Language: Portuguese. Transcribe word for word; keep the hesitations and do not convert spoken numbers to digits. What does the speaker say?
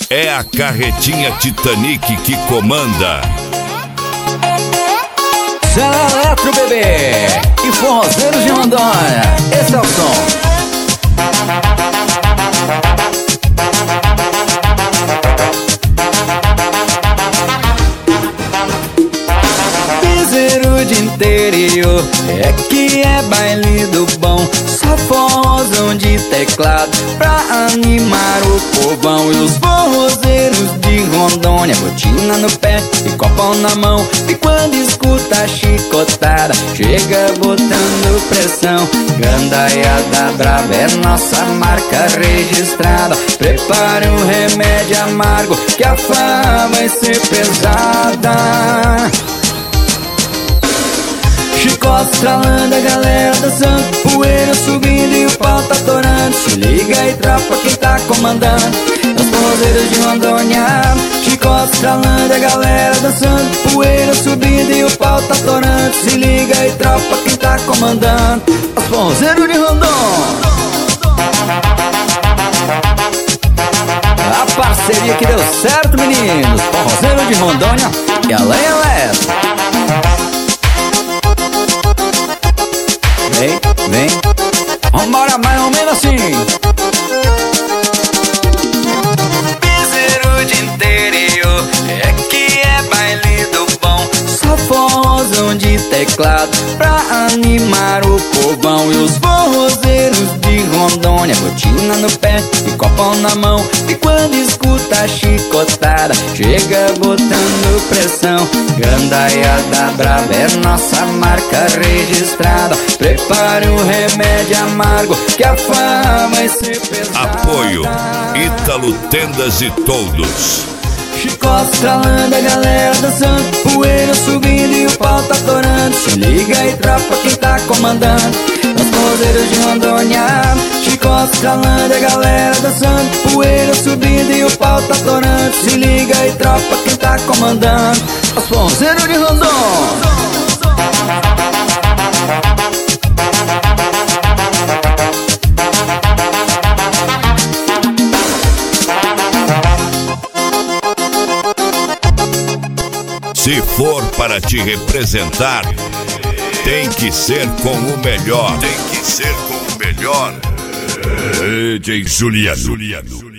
É a carretinha Titanic que comanda. Eletro, bebê e forrozeiros de Rondônia. Esse é o som. Piseiro de interior é que é baile do bom. Só forrozão de teclado pra animar o povão. E os forrozeiros de Rondônia, botina no pé e copão na mão. E quando escuta a chicotada, chega botando pressão. Gandaiada brava é nossa marca registrada. Prepare um remédio amargo que a fama vai ser pesada. Chicote estralando, a galera dançando, poeira subindo e o pau tá torando. Se liga aí, tropa, quem tá comandando? Os forrozeiros de Rondônia. Chicote estralando, a galera dançando, poeira subindo e o pau tá torando. Se liga aí, tropa, quem tá comandando? Os forrozeiros de Rondônia. A parceria que deu certo, meninos. Forrozeiros de Rondônia e a Lenha Eletro. Vem, vem, vambora mais ou menos assim. Piseiro de interior é que é baile do bom. Só forrozão de teclado pra animar o povão. E os forrozeiros de Rondônia, botina no pé e copão na mão. E quando escuta a chicotada, chega botando pressão. Gandaiada brava é nossa marca registrada. Prepare um remédio amargo que a fama vai ser pesada. Apoio Ítalo Tendas e Toldos. Chicote estralando, a galera dançando, poeira subindo e o pau tá torando. Se liga aí, tropa, quem tá comandando? Os forrozeiros de Rondônia. Chicote estralando, a galera dançando, poeira subindo e o pau tá torando. Se liga aí, tropa, quem tá comandando? Os forrozeiros de Rondônia. Se for para te representar, tem que ser com o melhor. Tem que ser com o melhor. D J Juliano.